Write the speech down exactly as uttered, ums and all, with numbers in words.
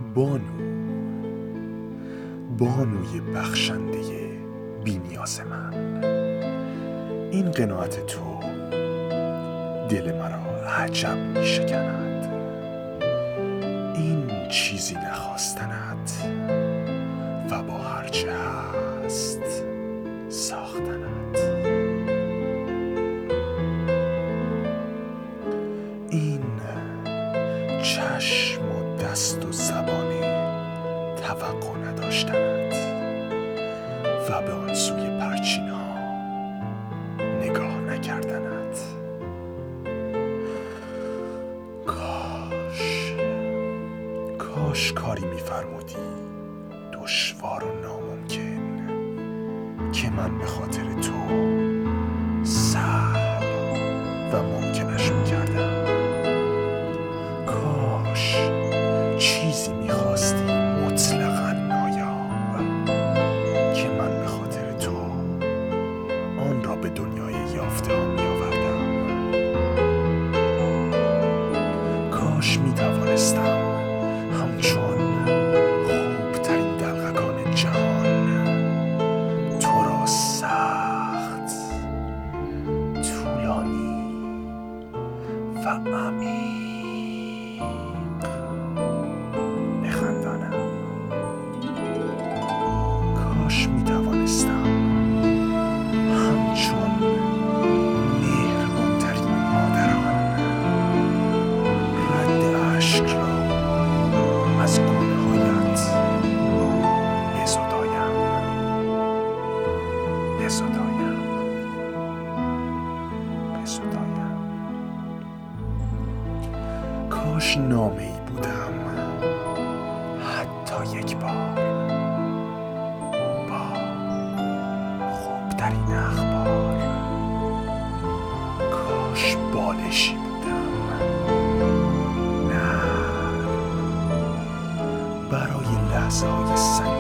بانو، بانوی بخشنده بی نیاز من، این قناعت تو دل مرا عجب می شکند. این چیزی نخواستنت و با هرچه هست ساختنت. این چشم و دست و زبان توقع نداشتنت و به آن سوی پرچین ها نگاه نکردنت. کاش کاش کاری می‌فرمودی دشوار و ناممکن که من به خاطر تو سهل و ممکنش می‌کردم. کاش چیزی می‌خواستی مطلقاً نایاب که من به خاطر تو آن را به دنیای یافته ها می‌آوردم. کاش می‌توانستم همچون خوبترین دلقکان جهان تو را سخت، طولانی و عمیق بخندانم. کاش می‌توانستم همچون مهربان‌ترین مادران رد اشک را از گونه‌هایت بزدایم بزدایم بزدایم. کاش نامه‌ای بودم حتی یک بار با خوبترین اخبار. کاش بالشی بودم نرم برای لحظه های سنگین